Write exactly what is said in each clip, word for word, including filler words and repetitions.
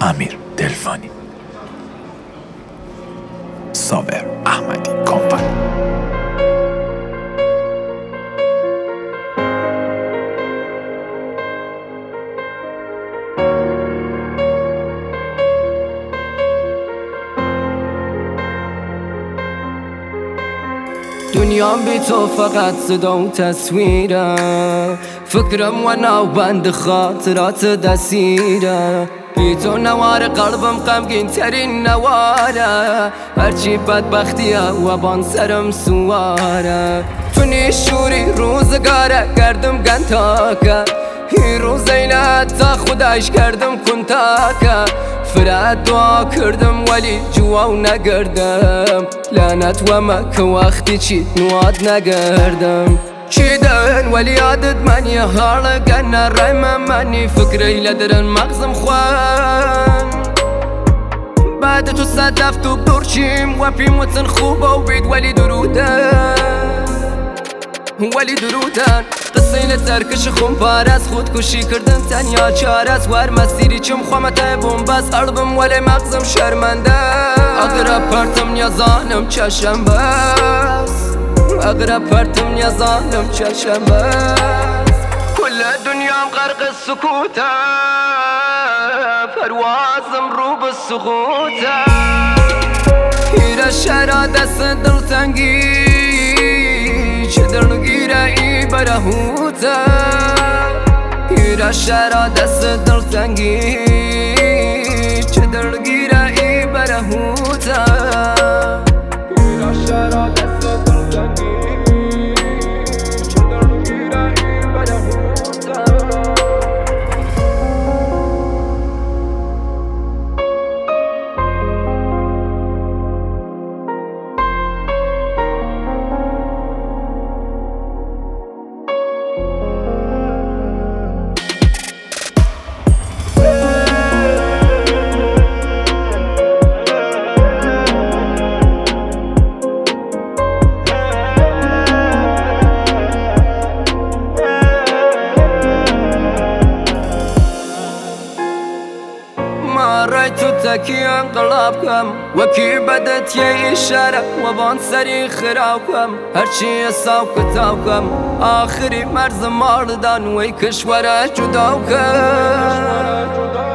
امیر دلفانی، صابر احمدی کمپانی. دنیام بی تو فقط صدا و تصویره، فکرم و ناوبند خاطرات دسیره. بی تو نوار قلبم غمگین ترین نواره، هرچی بدبختیه و بان سرم سواره. تو نیشوری روزگاره کردم گنتاکه، هی روز اینه تا خودش کردم کنتاکه. فرات دعا کردم ولی جواو نگردم، لعنت و مکه وقتی چی نواد نگردم. چیدن ولی یادت منی حالا گنه رایم منی، فکری لدرن مغزم خوان. بعد تو صدف تو برچیم و پیموتن خوبه و بید ولی درودن ولی درودن. قصه لترکش خون پارست، خودکشی کردن تنیا چارست. وار مسیری چم خوامته بومباس قلبم ولی مغزم شرمنده. اقرب پرتم نیازانم چشم بس، اقرب پرتم نیازانم چشم بس. کل دنیام غرق سکوته، پروازم رو به سقوطه. هیره شهر دست دلتنگی، چه درنگیره ای برهوته. هیره شهر دست دلتنگی، چه درنگیره ای برهوته. هیره شهر دست دلتنگی، چه درنگیره ای برهوته. رای تو تکی انقلاب کم، وکی بدت یه اشاره و بان سری خراب کم. هرچی حساب کتاب کم، آخری مرز ماردان وی کشوره جدا کم.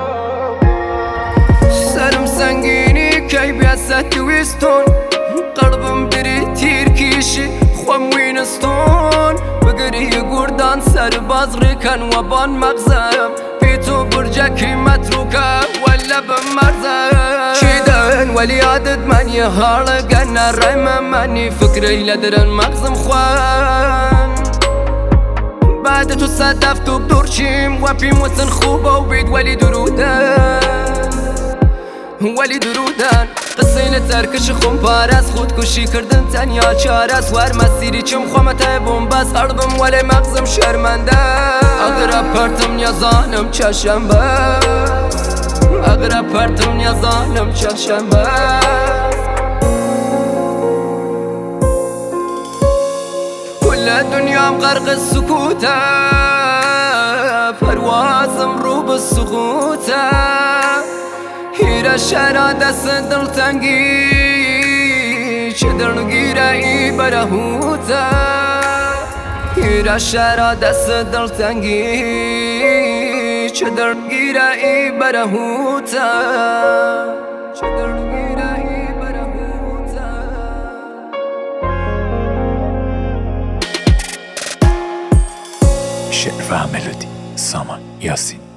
سرم سنگینی کی بیاست دویستون، قلبم بری تیر کیشی خوام وینستون. بگری گردان سر باز ریکن و بان مغزم، بی تو برجکی متروکه ولا بمرزم. چیدن ولی یادت منی حالا گنه رایم منی، فکری لدرن مغزم خوان. بعد تو صدف تو بدرچیم و پیموتن خوبه و بید ولی درودن ولی درودن. قصه لترکش خون پارست، خودکشی کردن تنیا چارست. وار مسیری چم خوامته بومباس قلبم ولی مغزم شرمنده. اقرب پرتم نیازانم چشم بس، اقرب پرتم نیازانم چشم بس. کل دنیام غرق سکوته، پروازم رو به سقوطه. هیره شهر دست دلتنگی، چه درنگیره ای برهوته. هیره شهر دست دلتنگی، چه درنگیره ای برهوته. چه درنگیره ای برهوته. شعر و ملودی سامان یاسین.